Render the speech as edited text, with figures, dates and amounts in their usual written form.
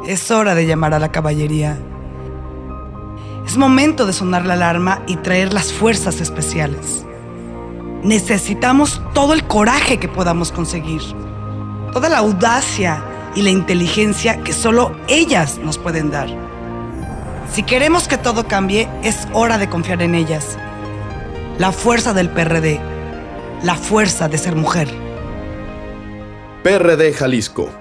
Es hora de llamar a la caballería. Es momento de sonar la alarma y traer las fuerzas especiales. Necesitamos todo el coraje que podamos conseguir, toda la audacia y la inteligencia que solo ellas nos pueden dar. Si queremos que todo cambie, es hora de confiar en ellas. La fuerza del PRD, la fuerza de ser mujer. PRD Jalisco.